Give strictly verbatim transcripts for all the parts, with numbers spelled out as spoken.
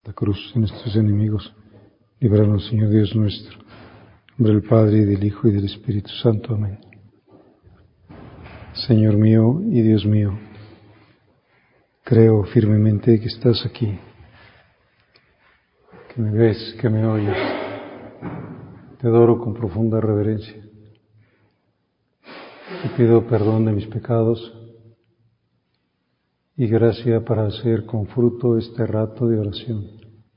la cruz de nuestros enemigos. Líbranos, Señor Dios nuestro. En nombre del Padre, y del Hijo, y del Espíritu Santo. Amén. Señor mío y Dios mío, creo firmemente que estás aquí, que me ves, que me oyes. Te adoro con profunda reverencia. Te pido perdón de mis pecados y gracia para hacer con fruto este rato de oración.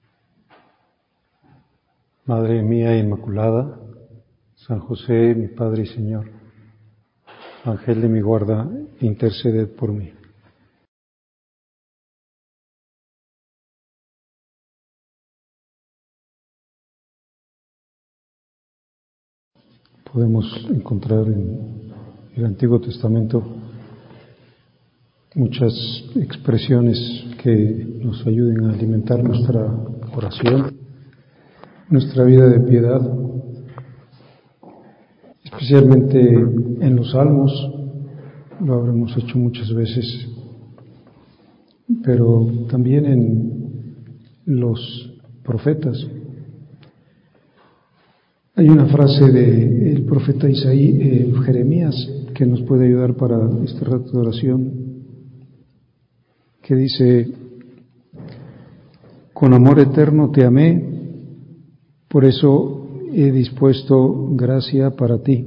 Madre mía Inmaculada, San José, mi Padre y Señor, Ángel de mi guarda, interceded por mí. Podemos encontrar en el Antiguo Testamento muchas expresiones que nos ayuden a alimentar nuestra oración, nuestra vida de piedad, especialmente en los Salmos. Lo habremos hecho muchas veces, pero también en los profetas. Hay una frase del profeta Isaí, eh, Jeremías, que nos puede ayudar para este rato de oración, que dice: con amor eterno te amé, por eso he dispuesto gracia para ti.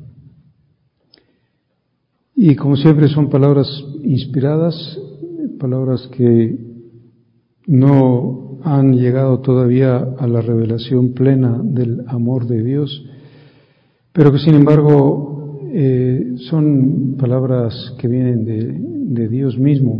Y como siempre son palabras inspiradas, palabras que no han llegado todavía a la revelación plena del amor de Dios, pero que sin embargo eh, son palabras que vienen de, de Dios mismo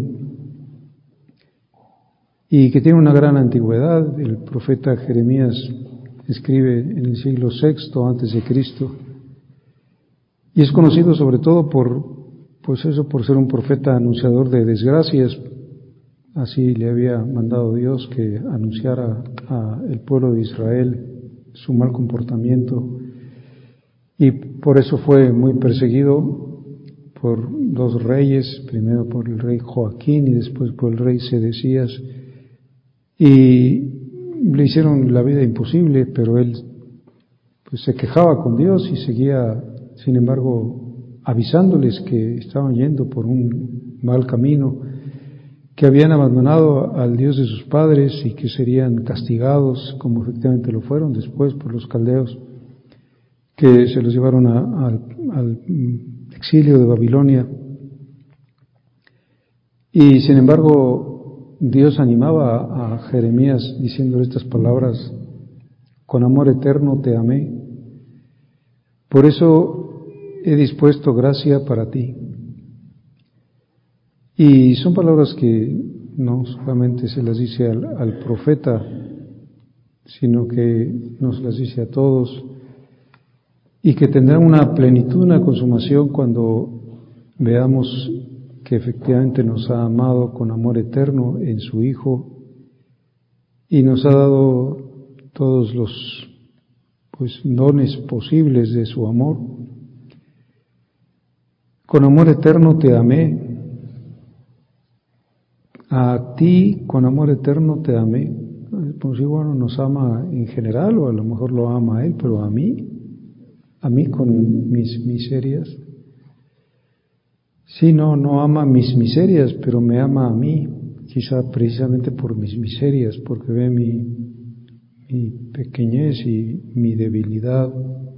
y que tienen una gran antigüedad. El profeta Jeremías escribe en el siglo sexto antes de Cristo y es conocido sobre todo por, pues eso, por ser un profeta anunciador de desgracias. Así le había mandado Dios que anunciara al pueblo de Israel su mal comportamiento, y por eso fue muy perseguido por dos reyes, primero por el rey Joaquín y después por el rey Sedecías, y le hicieron la vida imposible, pero él pues se quejaba con Dios y seguía, sin embargo, avisándoles que estaban yendo por un mal camino, que habían abandonado al Dios de sus padres y que serían castigados, como efectivamente lo fueron después por los caldeos, que se los llevaron a, a, al exilio de Babilonia. Y sin embargo, Dios animaba a Jeremías diciendo estas palabras: con amor eterno te amé, por eso he dispuesto gracia para ti. Y son palabras que no solamente se las dice al, al profeta, sino que nos las dice a todos, y que tendrán una plenitud, una consumación cuando veamos que efectivamente nos ha amado con amor eterno en su Hijo y nos ha dado todos los pues dones posibles de su amor. Con amor eterno te amé. A ti con amor eterno te amé. Pues igual nos ama en general, o a lo mejor lo ama a él, pero a mí, a mí con mis miserias. Sí, no, no ama mis miserias, pero me ama a mí, quizá precisamente por mis miserias, porque ve mi, mi pequeñez y mi debilidad,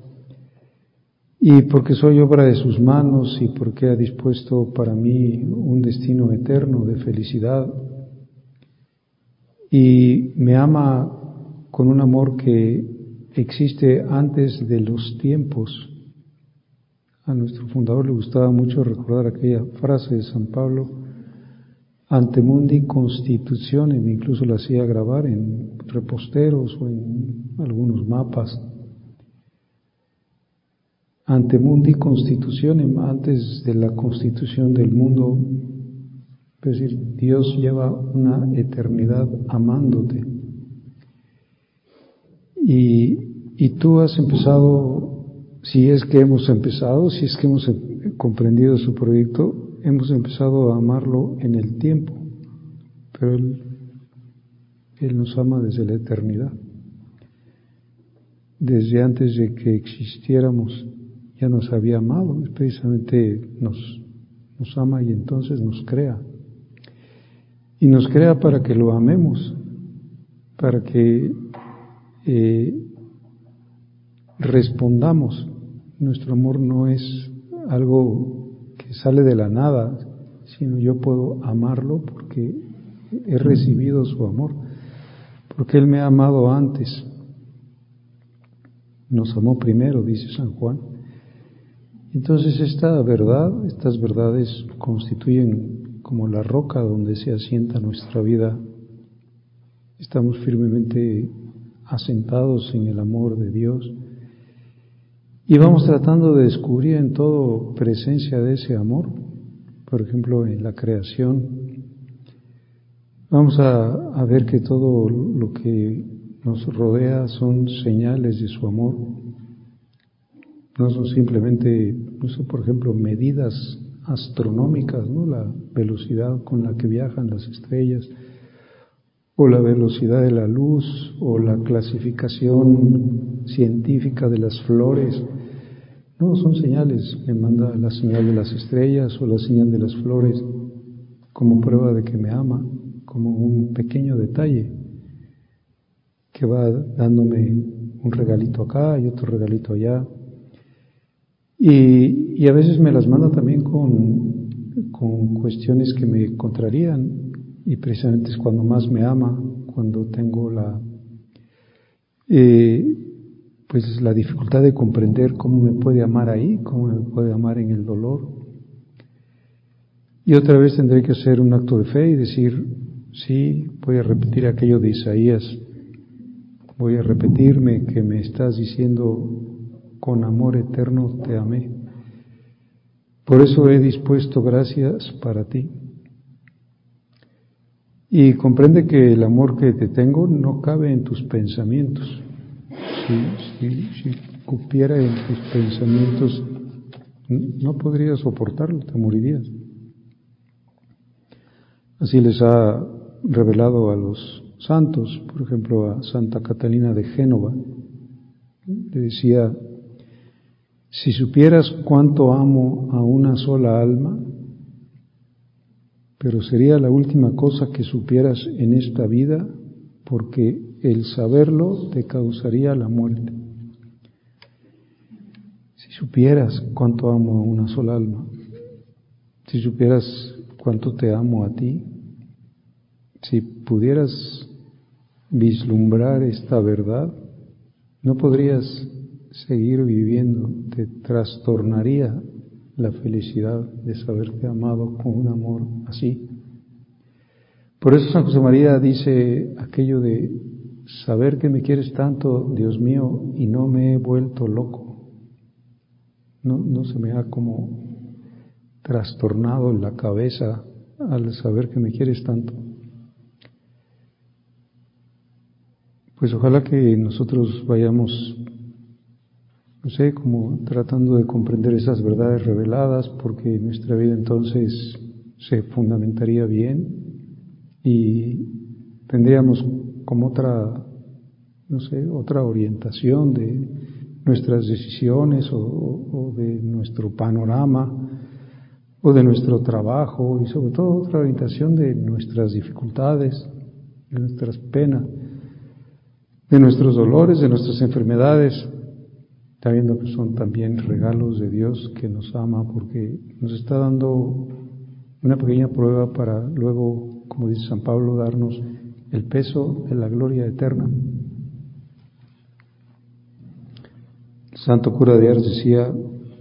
y porque soy obra de sus manos, y porque ha dispuesto para mí un destino eterno de felicidad, y me ama con un amor que existe antes de los tiempos. A nuestro fundador le gustaba mucho recordar aquella frase de San Pablo: ante mundi constitutionem, incluso la hacía grabar en reposteros o en algunos mapas. Ante mundi constitutionem, antes de la constitución del mundo, es decir, Dios lleva una eternidad amándote. Y, y tú has empezado, si es que hemos empezado, si es que hemos comprendido su proyecto, hemos empezado a amarlo en el tiempo, pero Él Él nos ama desde la eternidad. Desde antes de que existiéramos ya nos había amado, precisamente nos, nos ama y entonces nos crea. Y nos crea para que lo amemos, para que eh, respondamos. Nuestro amor no es algo que sale de la nada, sino yo puedo amarlo porque he recibido su amor, porque Él me ha amado antes. Nos amó primero, dice San Juan. Entonces esta verdad, estas verdades constituyen como la roca donde se asienta nuestra vida. Estamos firmemente asentados en el amor de Dios y vamos tratando de descubrir en todo presencia de ese amor. Por ejemplo, en la creación vamos a, a ver que todo lo que nos rodea son señales de su amor. No son simplemente, no sé, por ejemplo, medidas astronómicas, ¿no? La velocidad con la que viajan las estrellas, o la velocidad de la luz, o la clasificación científica de las flores. No, son señales. Me manda la señal de las estrellas o la señal de las flores como prueba de que me ama, como un pequeño detalle que va dándome un regalito acá y otro regalito allá. Y, y a veces me las manda también con, con cuestiones que me contrarían, y precisamente es cuando más me ama, cuando tengo la eh, pues la dificultad de comprender cómo me puede amar ahí, cómo me puede amar en el dolor. Y otra vez tendré que hacer un acto de fe y decir, sí, voy a repetir aquello de Isaías, voy a repetirme que me estás diciendo, con amor eterno te amé. Por eso he dispuesto gracias para ti. Y comprende que el amor que te tengo no cabe en tus pensamientos. Si, si, si cupiera en tus pensamientos, no podrías soportarlo, te morirías. Así les ha revelado a los santos, por ejemplo a Santa Catalina de Génova. Le decía, si supieras cuánto amo a una sola alma, pero sería la última cosa que supieras en esta vida, porque el saberlo te causaría la muerte. Si supieras cuánto amo a una sola alma, si supieras cuánto te amo a ti, si pudieras vislumbrar esta verdad, no podrías seguir viviendo, te trastornaría la felicidad de saberte amado con un amor así. Por eso San José María dice aquello de saber que me quieres tanto, Dios mío, y no me he vuelto loco. No, no se me ha como trastornado la cabeza al saber que me quieres tanto. Pues ojalá que nosotros vayamos, no sé, como tratando de comprender esas verdades reveladas, porque nuestra vida entonces se fundamentaría bien y tendríamos como otra, no sé, otra orientación de nuestras decisiones o, o de nuestro panorama o de nuestro trabajo, y sobre todo otra orientación de nuestras dificultades, de nuestras penas, de nuestros dolores, de nuestras enfermedades, sabiendo que son también regalos de Dios que nos ama, porque nos está dando una pequeña prueba para luego, como dice San Pablo, darnos el peso de la gloria eterna. El santo cura de Ars decía,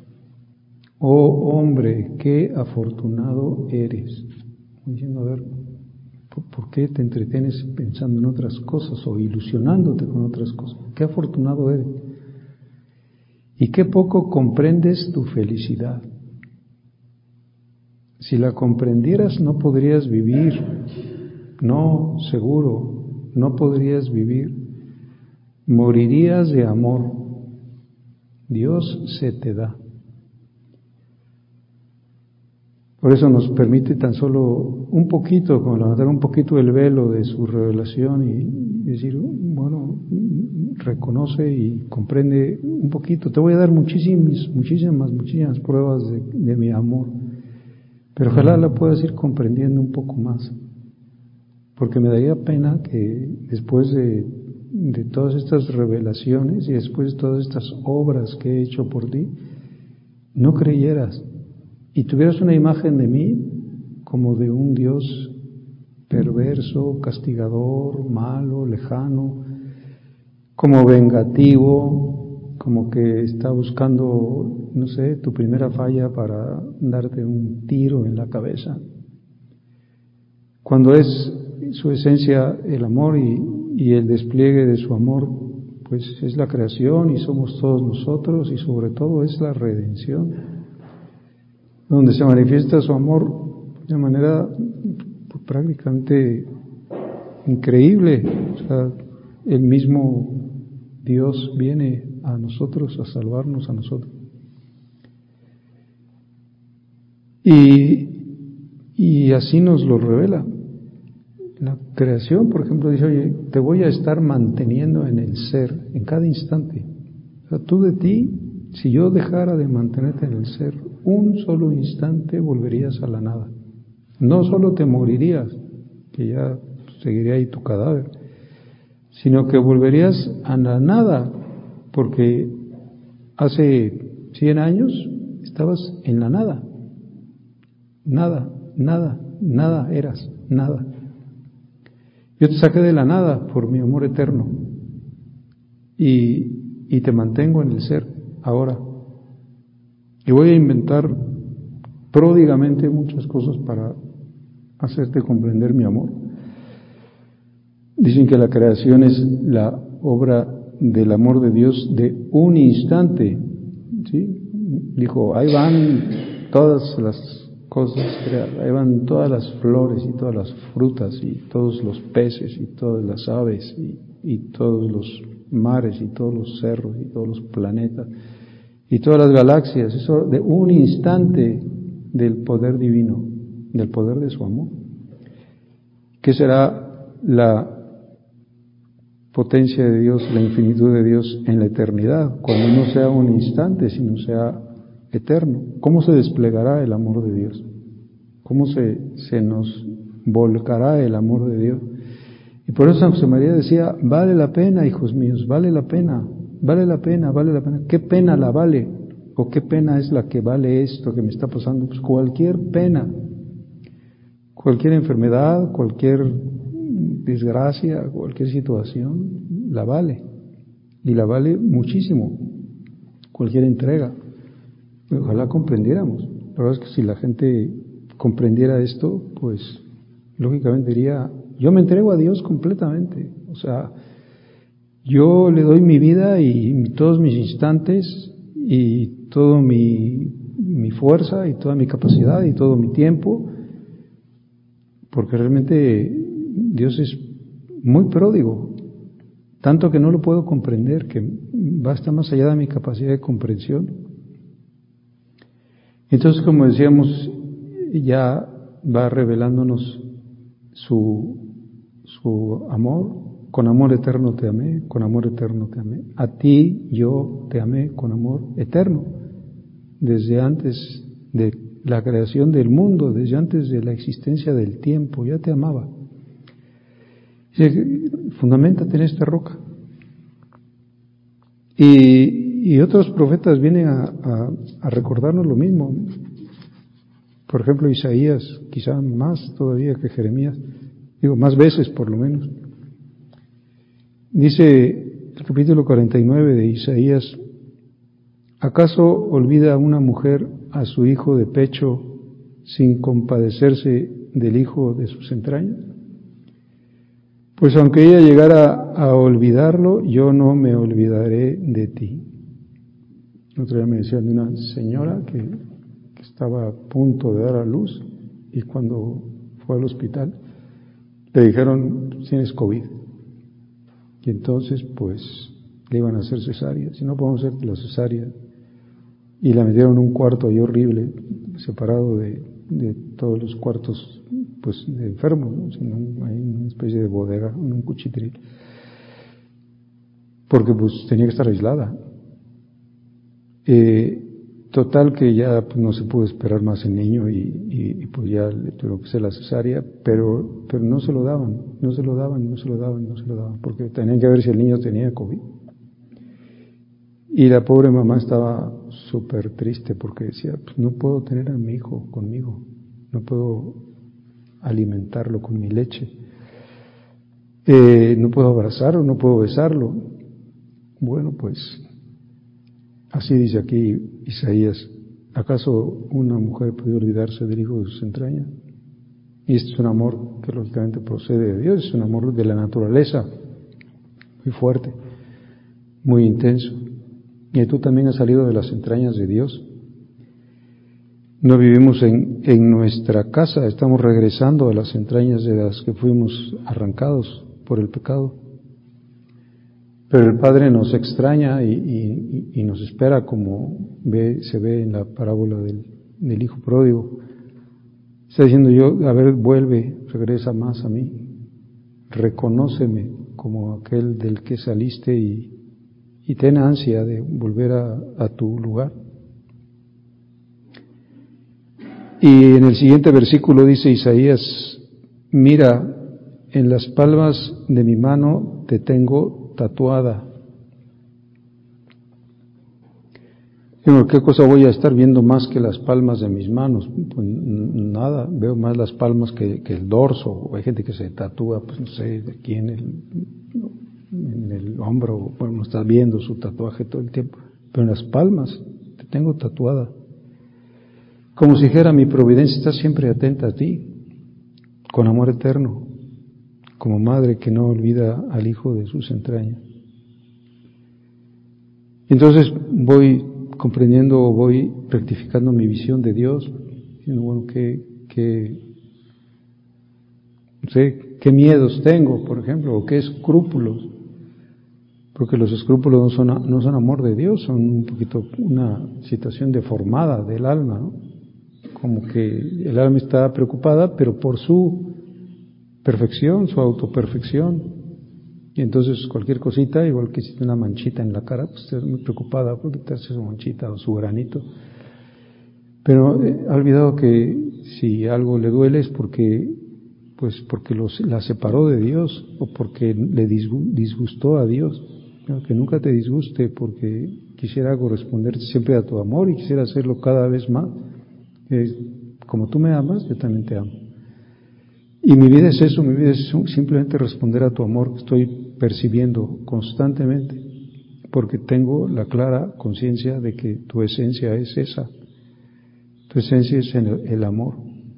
oh hombre, qué afortunado eres. Diciendo, a ver, ¿por qué te entretienes pensando en otras cosas o ilusionándote con otras cosas? Qué afortunado eres. Y qué poco comprendes tu felicidad. Si la comprendieras no podrías vivir, no, seguro, no podrías vivir. Morirías de amor. Dios se te da. Por eso nos permite tan solo un poquito, como levantar un poquito el velo de su revelación y decir, bueno, reconoce y comprende un poquito. Te voy a dar muchísimas, muchísimas, muchísimas pruebas de, de mi amor, pero ojalá la puedas ir comprendiendo un poco más, porque me daría pena que después de, de todas estas revelaciones y después de todas estas obras que he hecho por ti, no creyeras y tuvieras una imagen de mí como de un Dios perverso, castigador, malo, lejano, como vengativo, como que está buscando, no sé, tu primera falla para darte un tiro en la cabeza. Cuando es su esencia el amor y, y el despliegue de su amor, pues es la creación y somos todos nosotros y sobre todo es la redención, donde se manifiesta su amor de manera pues, prácticamente increíble. O sea, el mismo Dios viene a nosotros a salvarnos a nosotros. Y, y así nos lo revela. La creación, por ejemplo, dice, oye, te voy a estar manteniendo en el ser, en cada instante. O sea, tú de ti, si yo dejara de mantenerte en el ser, un solo instante volverías a la nada. No solo te morirías, que ya seguiría ahí tu cadáver, sino que volverías a la nada, porque hace cien años estabas en la nada. Nada, nada, nada eras, nada. Yo te saqué de la nada por mi amor eterno y, y te mantengo en el ser ahora. Y voy a inventar pródigamente muchas cosas para hacerte comprender mi amor. Dicen que la creación es la obra del amor de Dios de un instante, ¿sí? Dijo, ahí van todas las cosas creadas, ahí van todas las flores y todas las frutas y todos los peces y todas las aves y, y todos los mares y todos los cerros y todos los planetas y todas las galaxias, eso de un instante del poder divino, del poder de su amor. ¿Qué será la potencia de Dios, la infinitud de Dios en la eternidad, cuando no sea un instante, sino sea eterno? ¿Cómo se desplegará el amor de Dios? ¿Cómo se, se nos volcará el amor de Dios? Y por eso San José María decía, vale la pena, hijos míos, vale la pena, vale la pena, vale la pena. ¿Qué pena la vale? ¿O qué pena es la que vale esto que me está pasando? Pues cualquier pena, cualquier enfermedad, cualquier desgracia, cualquier situación, la vale. Y la vale muchísimo, cualquier entrega. Ojalá comprendiéramos. La verdad es que si la gente comprendiera esto, pues lógicamente diría, yo me entrego a Dios completamente. O sea, yo le doy mi vida y todos mis instantes y toda mi, mi fuerza y toda mi capacidad y todo mi tiempo, porque realmente Dios es muy pródigo, tanto que no lo puedo comprender, que va hasta más allá de mi capacidad de comprensión. Entonces, como decíamos, ya va revelándonos su, su amor. Con amor eterno te amé, con amor eterno te amé. A ti yo te amé con amor eterno, desde antes de la creación del mundo, desde antes de la existencia del tiempo, ya te amaba. Fundamentate en esta roca. Y, y otros profetas vienen a, a, a recordarnos lo mismo. Por ejemplo, Isaías, quizá más todavía que Jeremías, digo, más veces por lo menos. Dice el capítulo cuarenta y nueve de Isaías, ¿acaso olvida una mujer a su hijo de pecho sin compadecerse del hijo de sus entrañas? Pues aunque ella llegara a olvidarlo, yo no me olvidaré de ti. Otro día me decían de una señora que, que estaba a punto de dar a luz y cuando fue al hospital le dijeron, tienes COVID. Y entonces, pues, le iban a hacer cesárea. Si no podemos hacer la cesárea. Y la metieron en un cuarto ahí horrible, separado de, de todos los cuartos, pues, de enfermos, ¿no? Sino hay una especie de bodega, un cuchitril, porque pues tenía que estar aislada. Eh, total que ya pues, no se pudo esperar más el niño y, y, y pues ya le tuvo que hacer la cesárea, pero, pero no se lo daban, no se lo daban, no se lo daban, no se lo daban, porque tenían que ver si el niño tenía COVID. Y la pobre mamá estaba súper triste porque decía, pues no puedo tener a mi hijo conmigo, no puedo alimentarlo con mi leche, eh, no puedo abrazarlo, no puedo besarlo. Bueno, pues así dice aquí Isaías, ¿acaso una mujer puede olvidarse del hijo de sus entrañas? Y este es un amor que lógicamente procede de Dios, es un amor de la naturaleza, muy fuerte, muy intenso. Y tú también has salido de las entrañas de Dios. No vivimos en, en nuestra casa, estamos regresando a las entrañas de las que fuimos arrancados por el pecado. Pero el Padre nos extraña y, y, y nos espera, como ve, se ve en la parábola del, del Hijo Pródigo. Está diciendo yo, a ver, vuelve, regresa más a mí, reconóceme como aquel del que saliste y y ten ansia de volver a, a tu lugar. Y en el siguiente versículo dice Isaías, mira, en las palmas de mi mano te tengo tatuada. Bueno, ¿qué cosa voy a estar viendo más que las palmas de mis manos? Pues nada, veo más las palmas que, que el dorso. Hay gente que se tatúa, pues no sé, de aquí en el... en el hombro, bueno, estás viendo su tatuaje todo el tiempo, pero en las palmas te tengo tatuada, como si dijera, mi providencia está siempre atenta a ti, con amor eterno, como madre que no olvida al hijo de sus entrañas. Entonces voy comprendiendo, voy rectificando mi visión de Dios, diciendo, bueno, qué, qué, no sé, qué miedos tengo, por ejemplo, o qué escrúpulos. Porque los escrúpulos no son, no son amor de Dios, son un poquito una situación deformada del alma, ¿no? Como que el alma está preocupada, pero por su perfección, su autoperfección. Y entonces cualquier cosita, igual que si tiene una manchita en la cara, pues está muy preocupada por quitarse su manchita o su granito. Pero eh, ha olvidado que si algo le duele es porque, pues porque los, la separó de Dios o porque le disgustó a Dios. Que nunca te disguste, porque quisiera corresponder siempre a tu amor y quisiera hacerlo cada vez más. Eh, como tú me amas, yo también te amo. Y mi vida es eso, mi vida es simplemente responder a tu amor que estoy percibiendo constantemente, porque tengo la clara conciencia de que tu esencia es esa. Tu esencia es el, el amor.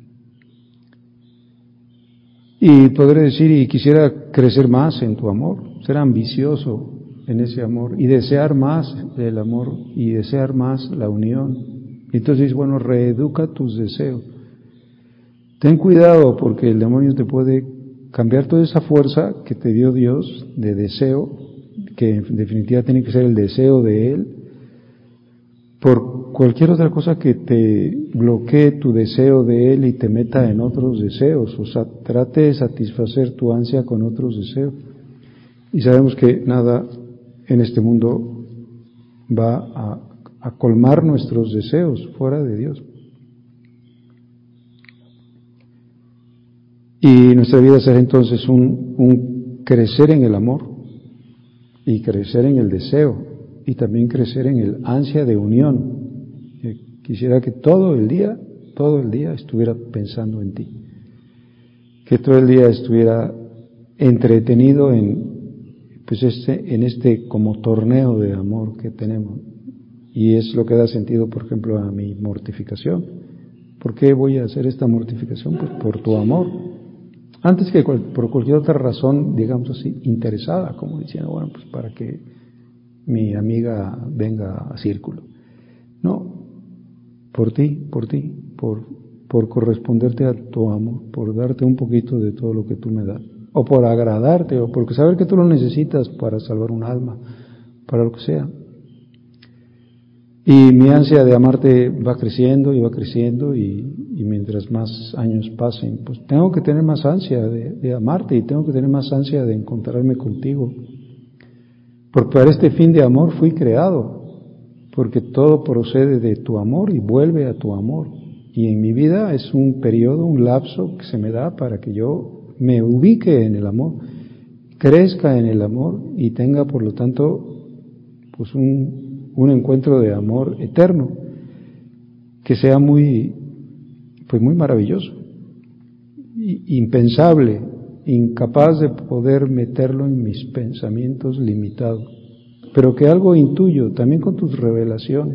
Y podré decir, y quisiera crecer más en tu amor, ser ambicioso en ese amor y desear más el amor y desear más la unión. Entonces, bueno, reeduca tus deseos. Ten cuidado porque el demonio te puede cambiar toda esa fuerza que te dio Dios de deseo, que en definitiva tiene que ser el deseo de Él, por cualquier otra cosa que te bloquee tu deseo de Él y te meta en otros deseos, o sea, trate de satisfacer tu ansia con otros deseos. Y sabemos que nada en este mundo va a, a colmar nuestros deseos fuera de Dios. Y nuestra vida será entonces un, un crecer en el amor y crecer en el deseo y también crecer en el ansia de unión. Quisiera que todo el día, todo el día estuviera pensando en ti, que todo el día estuviera entretenido en pues este, en este como torneo de amor que tenemos. Y es lo que da sentido, por ejemplo, a mi mortificación. ¿Por qué voy a hacer esta mortificación? Pues por tu amor. Antes que cual, por cualquier otra razón, digamos así, interesada, como diciendo, bueno, pues para que mi amiga venga a círculo. No, por ti, por ti, por, por corresponderte a tu amor, por darte un poquito de todo lo que tú me das. O por agradarte, o porque saber que tú lo necesitas para salvar un alma, para lo que sea. Y mi ansia de amarte va creciendo y va creciendo y, y mientras más años pasen, pues tengo que tener más ansia de, de amarte y tengo que tener más ansia de encontrarme contigo. Porque para este fin de amor fui creado, porque todo procede de tu amor y vuelve a tu amor. Y en mi vida es un periodo, un lapso que se me da para que yo me ubique en el amor, crezca en el amor y tenga por lo tanto pues un, un encuentro de amor eterno que sea muy pues muy maravilloso, impensable, incapaz de poder meterlo en mis pensamientos limitados, pero que algo intuyo también con tus revelaciones.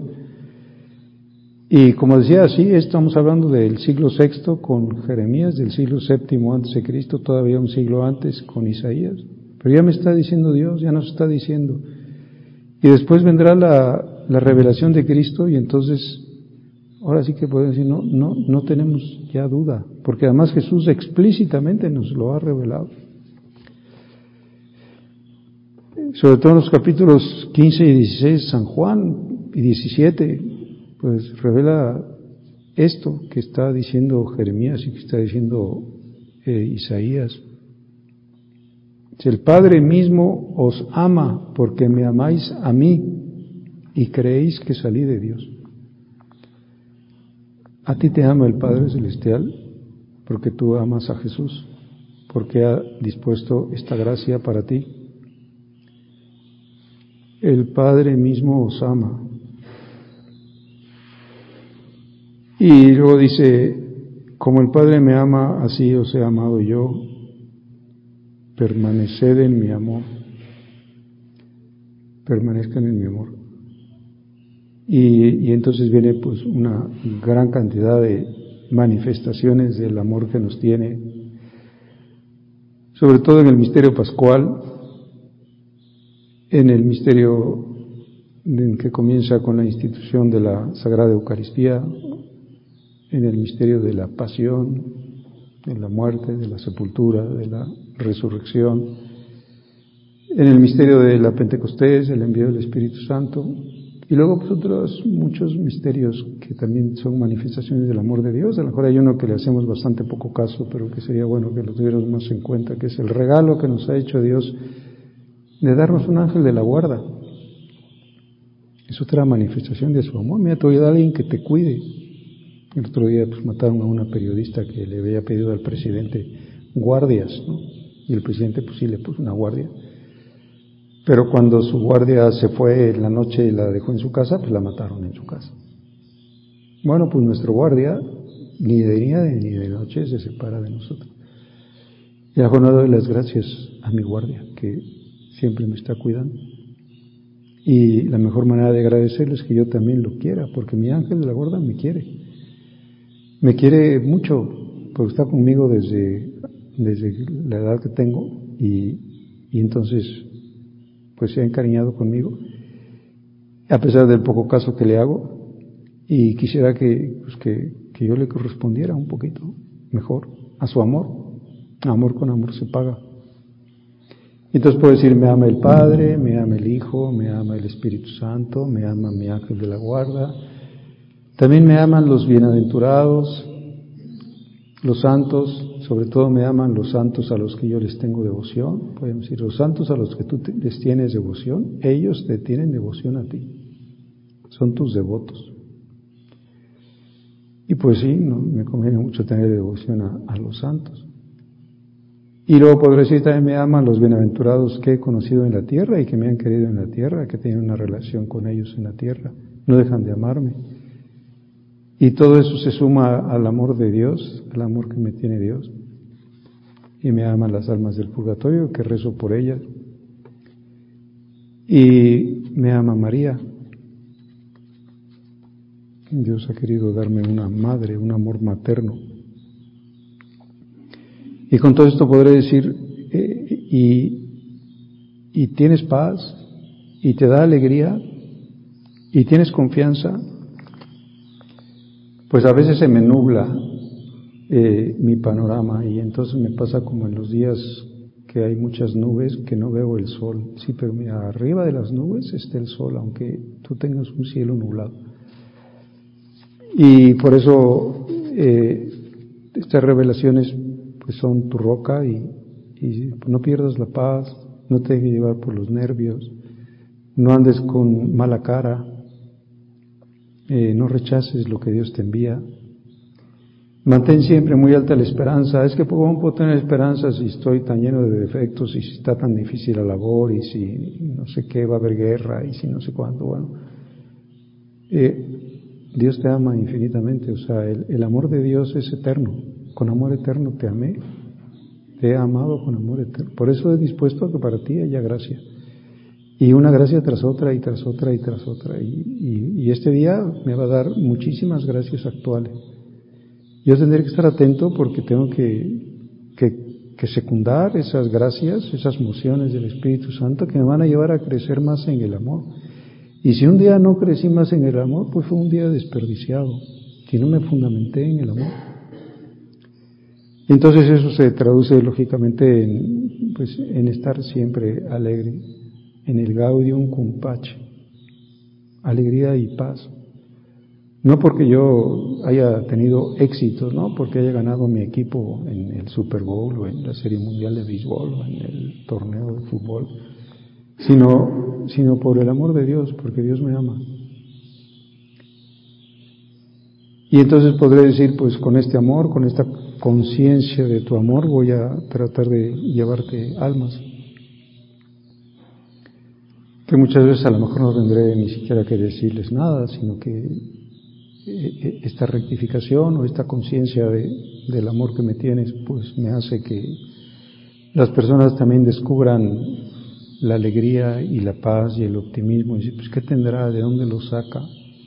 Y como decía, así estamos hablando del siglo sexto con Jeremías, del siglo séptimo antes de Cristo, todavía un siglo antes con Isaías, pero ya me está diciendo Dios, ya nos está diciendo. Y después vendrá la, la revelación de Cristo y entonces, ahora sí que podemos decir, no, no, no tenemos ya duda, porque además Jesús explícitamente nos lo ha revelado. Sobre todo en los capítulos quince y dieciséis, San Juan, y diecisiete, pues revela esto que está diciendo Jeremías y que está diciendo eh, Isaías. Si el Padre mismo os ama porque me amáis a mí y creéis que salí de Dios. A ti te ama el Padre Celestial porque tú amas a Jesús, porque ha dispuesto esta gracia para ti. El Padre mismo os ama. Y luego dice, como el Padre me ama, así os he amado yo, permaneced en mi amor, permanezcan en mi amor. Y, y entonces viene pues una gran cantidad de manifestaciones del amor que nos tiene, sobre todo en el misterio pascual, en el misterio en que comienza con la institución de la Sagrada Eucaristía, en el misterio de la pasión, de la muerte, de la sepultura, de la resurrección, en el misterio de la Pentecostés, el envío del Espíritu Santo, y luego pues otros muchos misterios que también son manifestaciones del amor de Dios. A lo mejor hay uno que le hacemos bastante poco caso, pero que sería bueno que lo tuviéramos más en cuenta, que es el regalo que nos ha hecho Dios de darnos un ángel de la guarda. Es otra manifestación de su amor. Mira, te voy a dar a alguien que te cuide. El otro día pues mataron a una periodista que le había pedido al presidente guardias, ¿no? Y el presidente pues sí le puso una guardia. Pero cuando su guardia se fue en la noche y la dejó en su casa, pues la mataron en su casa. Bueno, pues nuestro guardia ni de día ni de noche se separa de nosotros. Y a no doy las gracias a mi guardia, que siempre me está cuidando. Y la mejor manera de agradecerle es que yo también lo quiera, porque mi ángel de la guarda me quiere. Me quiere mucho, porque está conmigo desde, desde la edad que tengo y, y entonces pues se ha encariñado conmigo, a pesar del poco caso que le hago, y quisiera que, pues que, que yo le correspondiera un poquito mejor a su amor. Amor con amor se paga. Entonces puedo decir, me ama el Padre, me ama el Hijo, me ama el Espíritu Santo, me ama mi ángel de la guarda. También me aman los bienaventurados, los santos, sobre todo me aman los santos a los que yo les tengo devoción. Podemos decir, los santos a los que tú les tienes devoción, ellos te tienen devoción a ti. Son tus devotos. Y pues sí, no, me conviene mucho tener devoción a, a los santos. Y luego podré decir, también me aman los bienaventurados que he conocido en la tierra y que me han querido en la tierra, que tienen una relación con ellos en la tierra. No dejan de amarme. Y todo eso se suma al amor de Dios, al amor que me tiene Dios. Y me aman las almas del purgatorio, que rezo por ellas. Y me ama María. Dios ha querido darme una madre, un amor materno. Y con todo esto podré decir, eh, y, y tienes paz, y te da alegría, y tienes confianza. Pues a veces se me nubla eh, mi panorama y entonces me pasa como en los días que hay muchas nubes que no veo el sol. Sí, pero mira, arriba de las nubes está el sol, aunque tú tengas un cielo nublado. Y por eso eh, estas revelaciones pues son tu roca y, y no pierdas la paz, no te dejes llevar por los nervios, no andes con mala cara, eh, no rechaces lo que Dios te envía. Mantén siempre muy alta la esperanza. Es que ¿cómo puedo tener esperanza si estoy tan lleno de defectos y si está tan difícil la labor y si no sé qué, va a haber guerra y si no sé cuánto? Bueno, eh, Dios te ama infinitamente, o sea, el, el amor de Dios es eterno. Con amor eterno te amé, te he amado con amor eterno. Por eso he dispuesto a que para ti haya gracia. Y una gracia tras otra y tras otra y tras otra. Y, y, y este día me va a dar muchísimas gracias actuales. Yo tendré que estar atento porque tengo que, que, que secundar esas gracias, esas mociones del Espíritu Santo que me van a llevar a crecer más en el amor. Y si un día no crecí más en el amor, pues fue un día desperdiciado, si no me fundamenté en el amor. Entonces eso se traduce lógicamente en, pues, en estar siempre alegre, en el gaudium cum pace, alegría y paz. No porque yo haya tenido éxitos, no porque haya ganado mi equipo en el Super Bowl o en la Serie Mundial de Béisbol o en el torneo de fútbol, sino, sino por el amor de Dios, porque Dios me ama. Y entonces podré decir, pues con este amor, con esta conciencia de tu amor, voy a tratar de llevarte almas. Que muchas veces a lo mejor no tendré ni siquiera que decirles nada, sino que esta rectificación o esta conciencia de, del amor que me tienes, pues me hace que las personas también descubran la alegría y la paz y el optimismo. Y decir, pues ¿qué tendrá? ¿De dónde lo saca?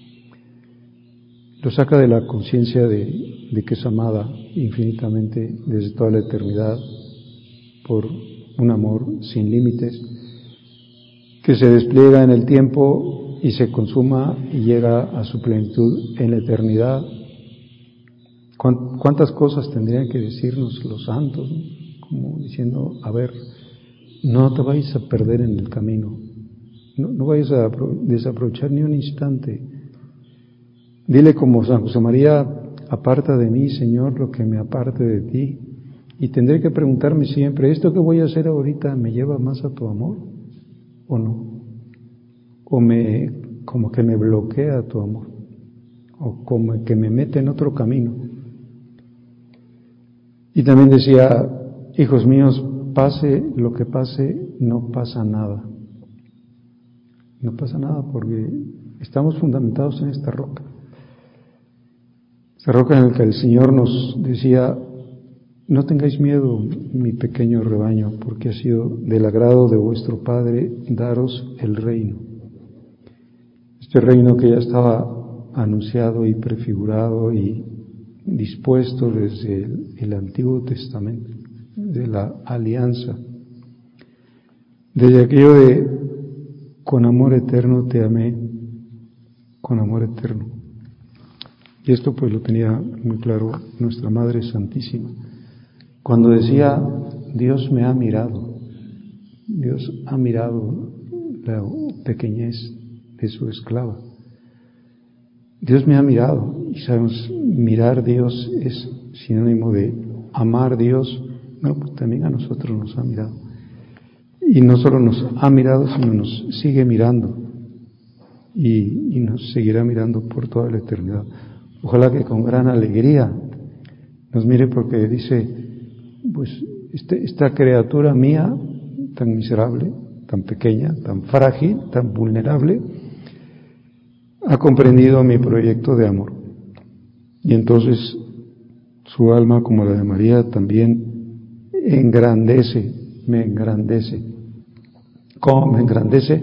Lo saca de la conciencia de, de que es amada infinitamente desde toda la eternidad por un amor sin límites, que se despliega en el tiempo y se consuma y llega a su plenitud en la eternidad. ¿Cuántas cosas tendrían que decirnos los santos, ¿no? Como diciendo, a ver, no te vayas a perder en el camino, no, no vayas a desaprovechar ni un instante. Dile como San José María, aparta de mí, Señor, lo que me aparte de ti. Y tendré que preguntarme siempre, ¿esto que voy a hacer ahorita me lleva más a tu amor o no? O me, como que me bloquea tu amor, o como que me mete en otro camino. Y también decía, hijos míos, pase lo que pase, no pasa nada. No pasa nada porque estamos fundamentados en esta roca. Esta roca en la que el Señor nos decía, no tengáis miedo, mi pequeño rebaño, porque ha sido del agrado de vuestro Padre daros el reino. Este reino que ya estaba anunciado y prefigurado y dispuesto desde el, el Antiguo Testamento, de la alianza, desde aquello de con amor eterno te amé, con amor eterno. Y esto pues lo tenía muy claro nuestra Madre Santísima, cuando decía, Dios me ha mirado, Dios ha mirado la pequeñez de su esclava. Dios me ha mirado, y sabemos, mirar Dios es sinónimo de amar Dios. No, pues también a nosotros nos ha mirado. Y no solo nos ha mirado, sino nos sigue mirando. Y, y nos seguirá mirando por toda la eternidad. Ojalá que con gran alegría nos mire, porque dice, pues este, esta criatura mía, tan miserable, tan pequeña, tan frágil, tan vulnerable, ha comprendido mi proyecto de amor. Y entonces su alma, como la de María, también engrandece, me engrandece. ¿Cómo me engrandece?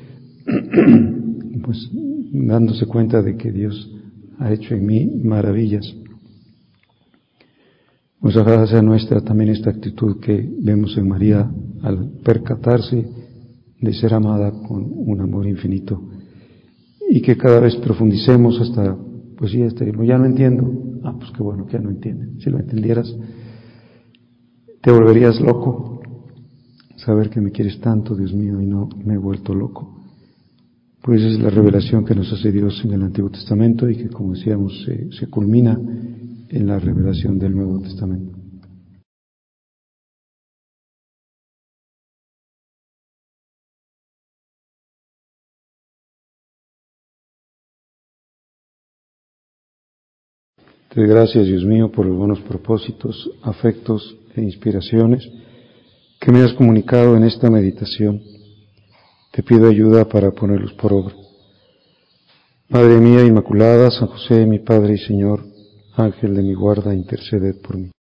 Pues dándose cuenta de que Dios ha hecho en mí maravillas. Pues ojalá sea nuestra también esta actitud que vemos en María al percatarse de ser amada con un amor infinito. Y que cada vez profundicemos hasta, pues sí, hasta ya no entiendo. Ah, pues qué bueno que ya no entienden. Si lo entendieras, te volverías loco. saber que me quieres tanto, Dios mío, y no me he vuelto loco. Pues esa es la revelación que nos hace Dios en el Antiguo Testamento y que, como decíamos, se, se culmina en la revelación del Nuevo Testamento. Te doy gracias, Dios mío, por los buenos propósitos, afectos e inspiraciones que me has comunicado en esta meditación. Te pido ayuda para ponerlos por obra. Madre mía Inmaculada, San José, mi Padre y Señor, Ángel de mi guarda, interceded por mí.